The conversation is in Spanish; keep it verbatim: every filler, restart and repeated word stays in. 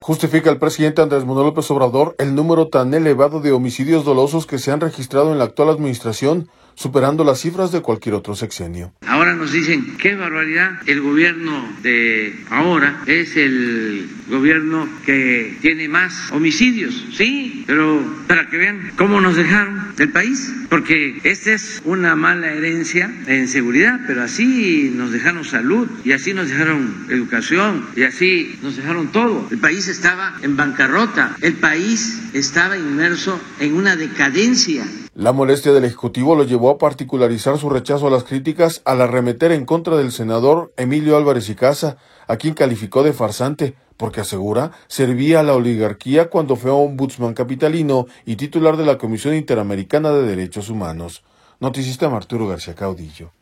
Justifica el presidente Andrés Manuel López Obrador el número tan elevado de homicidios dolosos que se han registrado en la actual administración, superando las cifras de cualquier otro sexenio. Ahora nos dicen, qué barbaridad, el gobierno de ahora es el gobierno que tiene más homicidios, sí, pero para que vean cómo nos dejaron el país, porque esta es una mala herencia en seguridad, pero así nos dejaron salud, y así nos dejaron educación, y así nos dejaron todo. El país estaba en bancarrota, el país estaba inmerso en una decadencia. La molestia del Ejecutivo lo llevó a particularizar su rechazo a las críticas al arremeter en contra del senador Emilio Álvarez y Casa, a quien calificó de farsante, porque asegura servía a la oligarquía cuando fue ombudsman capitalino y titular de la Comisión Interamericana de Derechos Humanos. Noticista Arturo García Caudillo.